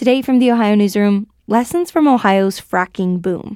Today from the Ohio Newsroom, lessons from Ohio's fracking boom.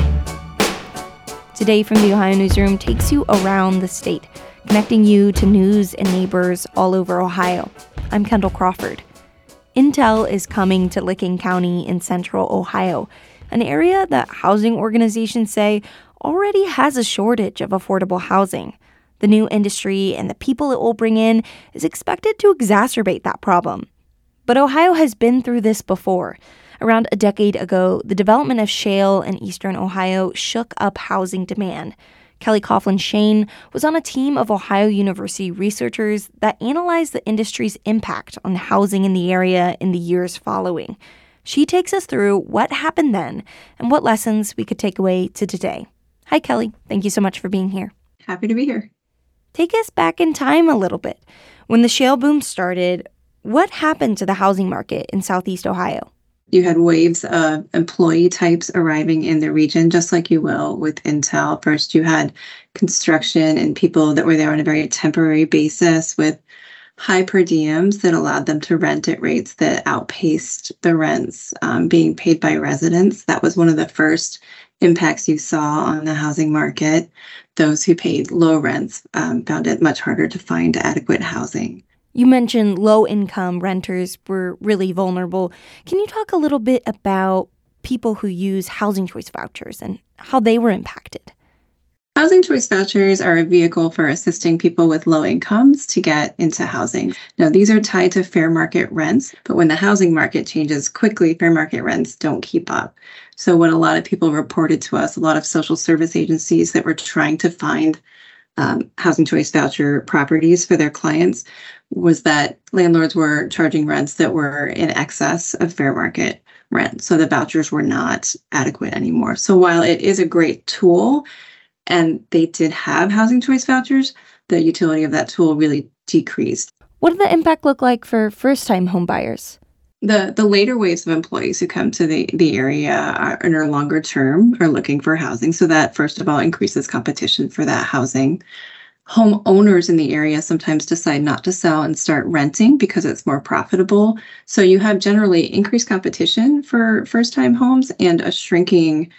Today from the Ohio Newsroom takes you around the state, connecting you to news and neighbors all over Ohio. I'm Kendall Crawford. Intel is coming to Licking County in central Ohio, an area that housing organizations say already has a shortage of affordable housing. The new industry and the people it will bring in is expected to exacerbate that problem. But Ohio has been through this before. Around a decade ago, the development of shale in eastern Ohio shook up housing demand. Kelly Coughlin-Shane was on a team of Ohio University researchers that analyzed the industry's impact on housing in the area in the years following. She takes us through what happened then and what lessons we could take away to today. Hi, Kelly. Thank you so much for being here. Happy to be here. Take us back in time a little bit. When the shale boom started, what happened to the housing market in Southeast Ohio? You had waves of employee types arriving in the region, just like you will with Intel. First, you had construction and people that were there on a very temporary basis with high per diems that allowed them to rent at rates that outpaced the rents being paid by residents. That was one of the first impacts you saw on the housing market. Those who paid low rents found it much harder to find adequate housing. You mentioned low-income renters were really vulnerable. Can you talk a little bit about people who use housing choice vouchers and how they were impacted? Housing choice vouchers are a vehicle for assisting people with low incomes to get into housing. Now, these are tied to fair market rents, but when the housing market changes quickly, fair market rents don't keep up. So what a lot of people reported to us, a lot of social service agencies that were trying to find housing choice voucher properties for their clients, was that landlords were charging rents that were in excess of fair market rent. So the vouchers were not adequate anymore. So while it is a great tool, and they did have housing choice vouchers, the utility of that tool really decreased. What did the impact look like for first-time homebuyers? The later waves of employees who come to the area in our longer term are looking for housing. So that, first of all, increases competition for that housing. Homeowners in the area sometimes decide not to sell and start renting because it's more profitable. So you have generally increased competition for first-time homes and a shrinking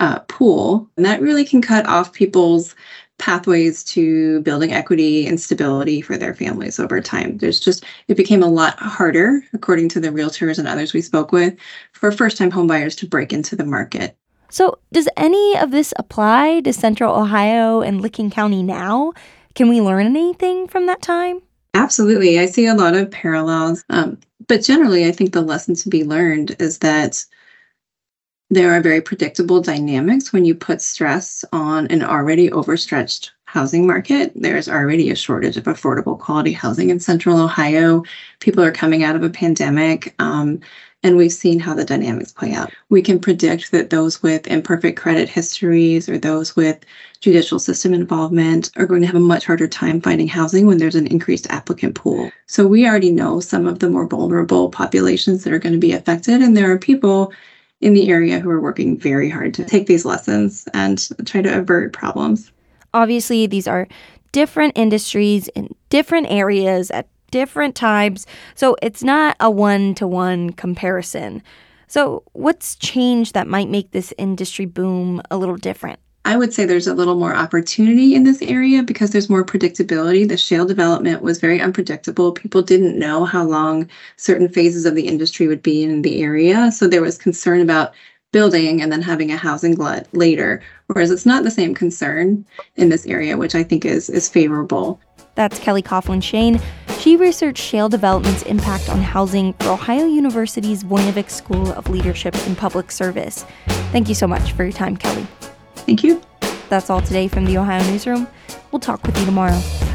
pool. And that really can cut off people's pathways to building equity and stability for their families over time. It became a lot harder, according to the realtors and others we spoke with, for first-time homebuyers to break into the market. So does any of this apply to Central Ohio and Licking County now? Can we learn anything from that time? Absolutely. I see a lot of parallels. But generally, I think the lesson to be learned is that there are very predictable dynamics when you put stress on an already overstretched housing market. There's already a shortage of affordable quality housing in Central Ohio. People are coming out of a pandemic, and we've seen how the dynamics play out. We can predict that those with imperfect credit histories or those with judicial system involvement are going to have a much harder time finding housing when there's an increased applicant pool. So we already know some of the more vulnerable populations that are going to be affected, and there are people in the area who are working very hard to take these lessons and try to avert problems. Obviously, these are different industries in different areas at different times, so it's not a one-to-one comparison. So what's changed that might make this industry boom a little different? I would say there's a little more opportunity in this area because there's more predictability. The shale development was very unpredictable. People didn't know how long certain phases of the industry would be in the area. So there was concern about building and then having a housing glut later, whereas it's not the same concern in this area, which I think is favorable. That's Kelly Coughlin-Shane. She researched shale development's impact on housing for Ohio University's Voinovich School of Leadership and Public Service. Thank you so much for your time, Kelly. Thank you. That's all today from the Ohio Newsroom. We'll talk with you tomorrow.